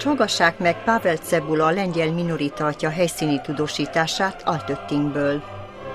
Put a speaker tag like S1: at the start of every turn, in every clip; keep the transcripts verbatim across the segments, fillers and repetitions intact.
S1: most hallgassák meg Pavel Cebula, a lengyel minorita atya helyszíni tudósítását Altöttingből.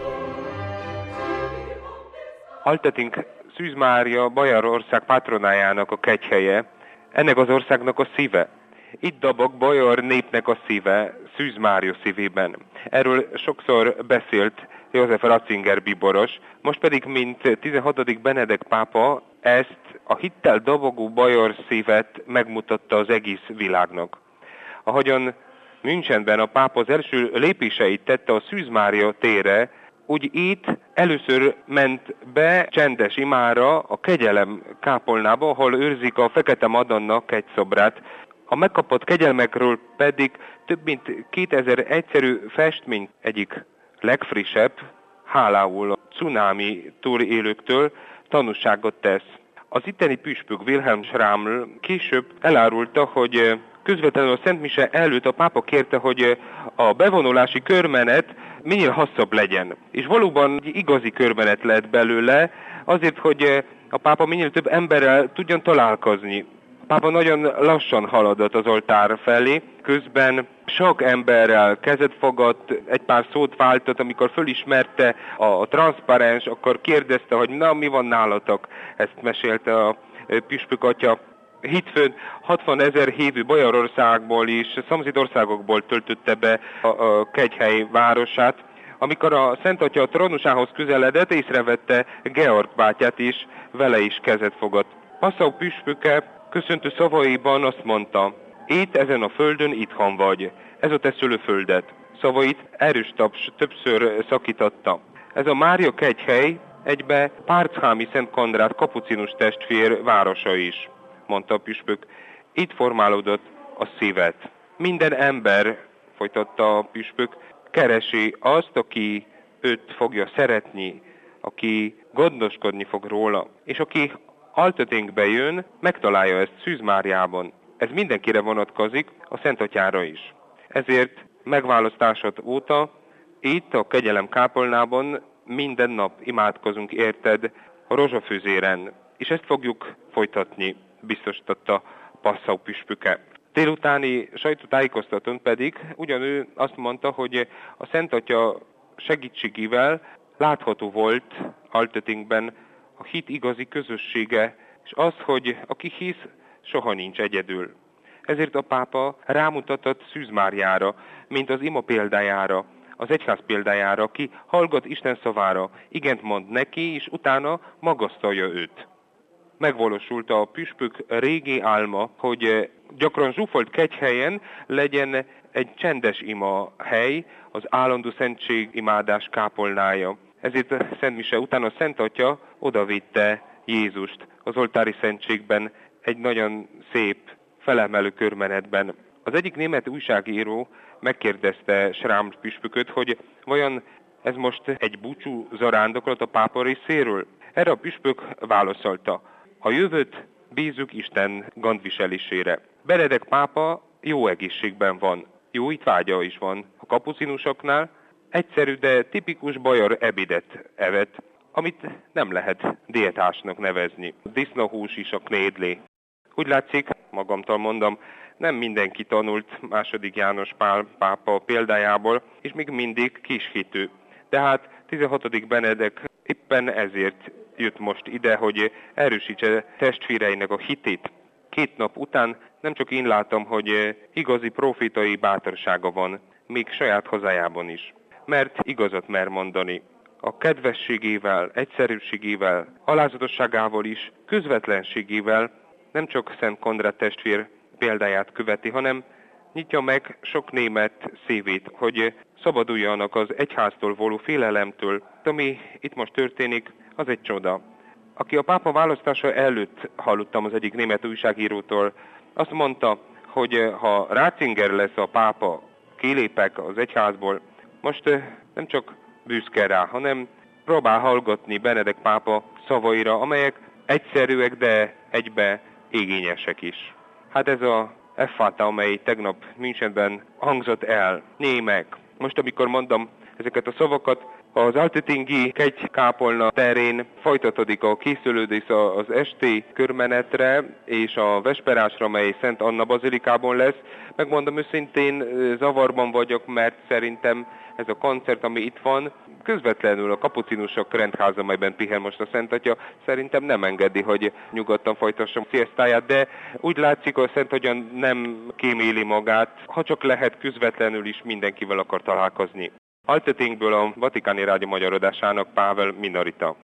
S2: Altötting Szűz Mária Bajorország patronájának a kegyhelye, ennek az országnak a szíve. Itt dabog bajor népnek a szíve Szűz Mária szívében. Erről sokszor beszélt József Ratzinger bíboros, most pedig, mint tizenhatodik Benedek pápa, ezt a hittel dobogó bajor szívet megmutatta az egész világnak. Ahogyan Münchenben a pápa az első lépéseit tette a Szűz Mária térre, úgy itt először ment be csendes imára a kegyelem kápolnába, ahol őrzik a Fekete Madonna kegyszobrát. A megkapott kegyelmekről pedig több mint kétezer egyszerű festmény egyik legfrissebb, hálául a cunami túlélőktől tanúságot tesz. Az itteni püspök Wilhelm Schramml később elárulta, hogy közvetlenül a Szent Mise előtt a pápa kérte, hogy a bevonulási körmenet minél hosszabb legyen. És valóban igazi körmenet lett belőle, azért, hogy a pápa minél több emberrel tudjon találkozni. A pápa nagyon lassan haladott az oltár felé, közben sok emberrel kezet fogott, egy pár szót váltott, amikor fölismerte a, a transzparens, akkor kérdezte, hogy na, mi van nálatok, ezt mesélte a püspök atya. Hétfőn hatvanezer hívő Bajorországból és szomszédországokból töltötte be a, a kegyhely városát. Amikor a Szent Atya a trónusához közeledett, észrevette Georg bátyát is, vele is kezet fogott. Passau püspöke köszöntő szavaiban azt mondta: itt ezen a földön itthon vagy, ez a te szülőföldet. Szavait erős taps többször szakította. Ez a Mária kegyhely egybe Párchámi Szent Konrád kapucinus testvér városa is, mondta a püspök. Itt formálódott a szívet. Minden ember, folytatta a püspök, keresi azt, aki őt fogja szeretni, aki gondoskodni fog róla, és aki Altöttingbe jön, megtalálja ezt Szűz Máriában. Ez mindenkire vonatkozik, a Szent Atyára is. Ezért megválasztásod óta itt a kegyelem kápolnában minden nap imádkozunk érted a rozsafűzéren, és ezt fogjuk folytatni, biztosította Passau püspöke. Délutáni sajtótájékoztatón pedig ugyanő azt mondta, hogy a Szent Atya segítségével látható volt Altöttingben a hit igazi közössége, és az, hogy aki hisz, soha nincs egyedül. Ezért a pápa rámutatott Szűz Máriára, mint az ima példájára, az egyház példájára, aki hallgat Isten szavára, igent mond neki, és utána magasztalja őt. Megvalósult a püspök régi álma, hogy gyakran zsúfolt kegyhelyen legyen egy csendes ima hely, az állandó szentség imádás kápolnája. Ezért a Szent Mise után a Szent Atya odavitte Jézust az oltári szentségben egy nagyon szép, felemelő körmenetben. Az egyik német újságíró megkérdezte Schramm püspököt, hogy vajon ez most egy búcsú zarándoklat a pápa részéről? Erre a püspök válaszolta: a jövőt bízzuk Isten gondviselésére. Benedek pápa jó egészségben van, jó étvágya is van. A kapucinusoknál egyszerű, de tipikus bajor ebédet evett, amit nem lehet diétásnak nevezni. Disznóhús is a knédlé. Úgy látszik, magamtól mondom, nem mindenki tanult második János Pál pápa példájából, és még mindig kishitű. Tehát tizenhatodik Benedek éppen ezért jött most ide, hogy erősítse testvéreinek a hitét. Két nap után nem csak én látom, hogy igazi profétai bátorsága van, még saját hazájában is. Mert igazat mer mondani. A kedvességével, egyszerűségével, alázatosságával is, közvetlenségével nem csak Szent Konrád testvér példáját követi, hanem nyitja meg sok német szívét, hogy szabaduljanak az egyháztól való félelemtől. Ami itt most történik, az egy csoda. Aki a pápa választása előtt hallottam az egyik német újságírótól, azt mondta, hogy ha Ratzinger lesz a pápa, kilépek az egyházból, most nem csak büszke rá, hanem próbál hallgatni Benedek pápa szavaira, amelyek egyszerűek, de egybe igényesek is. Hát ez a Effata, amely tegnap Münchenben hangzott el, némek. Most, amikor mondom ezeket a szavakat, Az altöttingi kegykápolna terén folytatódik a készülődés az esti körmenetre és a vesperásra, mely Szent Anna bazilikában lesz. Megmondom őszintén, zavarban vagyok, mert szerintem ez a koncert, ami itt van, közvetlenül a kapucinusok rendháza, amelyben pihen most a Szent Atya, szerintem nem engedi, hogy nyugodtan folytassam sziasztáját, de úgy látszik, hogy a Szent Atya nem kíméli magát, ha csak lehet, közvetlenül is mindenkivel akar találkozni. Altöttingből a Vatikáni Rádió magyarodásának Pável Minorita.